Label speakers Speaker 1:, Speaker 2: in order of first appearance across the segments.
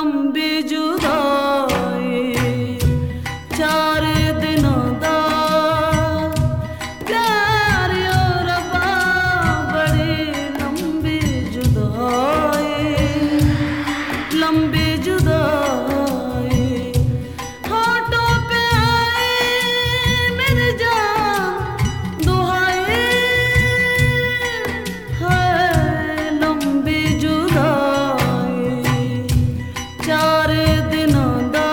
Speaker 1: लंबी जुदाई 4 दिनों दा प्यार ओ रब्बा बड़ी लंबी जुदाई लंबी जुदाई होठों पे आई मेरी जान दुहाई है लंबी जुदाई 4 दिनों दा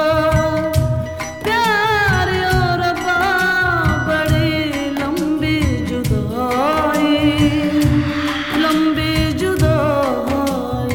Speaker 1: प्यार ओ रब्बा बड़ी लंबी जुदाई लंबी जुदाई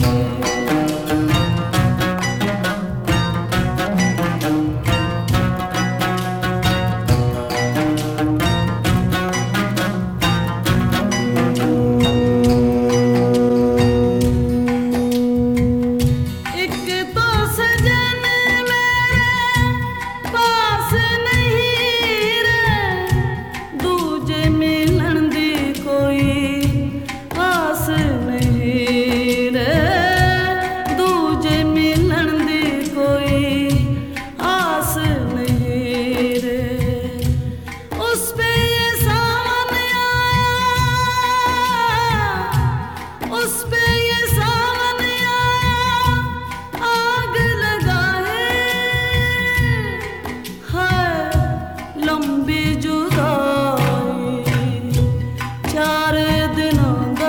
Speaker 1: एक तो सजन मेरे पास नहीं रे दूजे मिलन दी कोई आस नहीं रे दूजे मिलन दी कोई आस नहीं रे उस पे ये सावन आया उस पे ये सावन आया आग लगाए है लंबी जुदाई 4 दिनों दा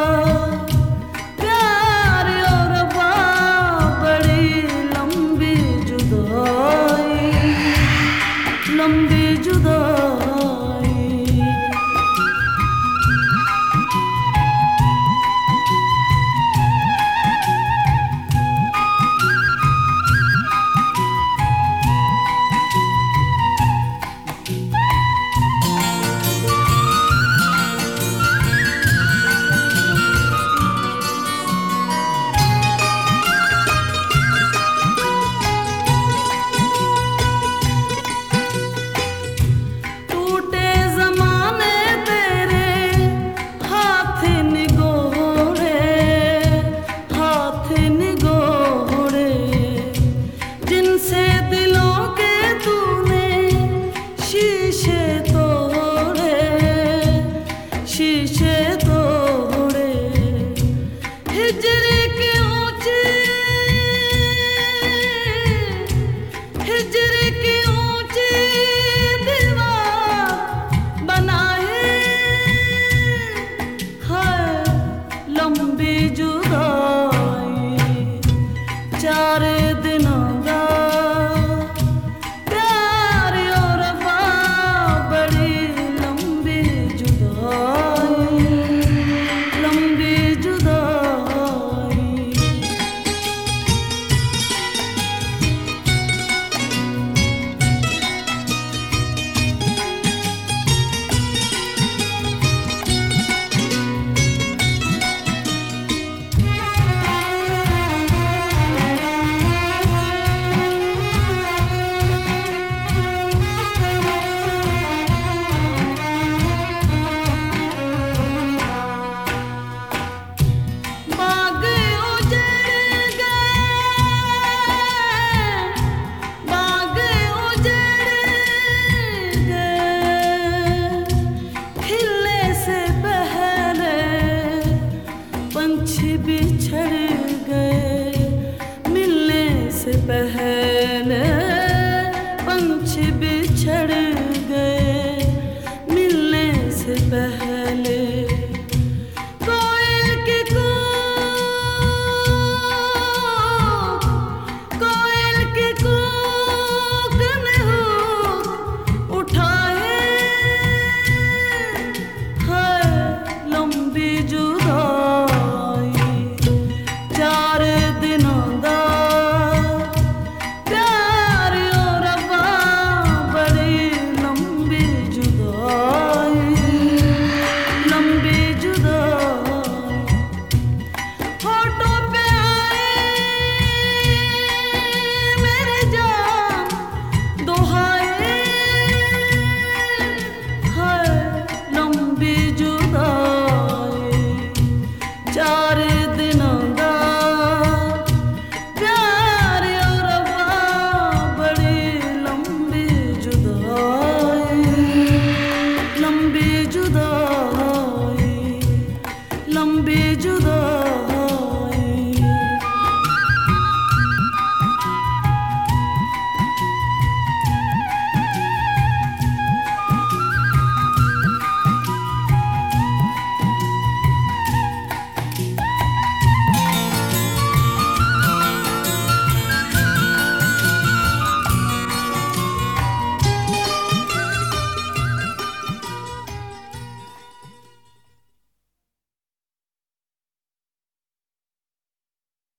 Speaker 1: प्यार ओ रब्बा बड़ी लंबी जुदाई लंबी जुदाई टूटे ज़माने तेरे हाथ निगोड़े जिनसे दिलों के तूने शीशे तोड़े हिजरी की ऊंची हिजरी की ऊंची दीवार बनाए है लंबी जुदाई 4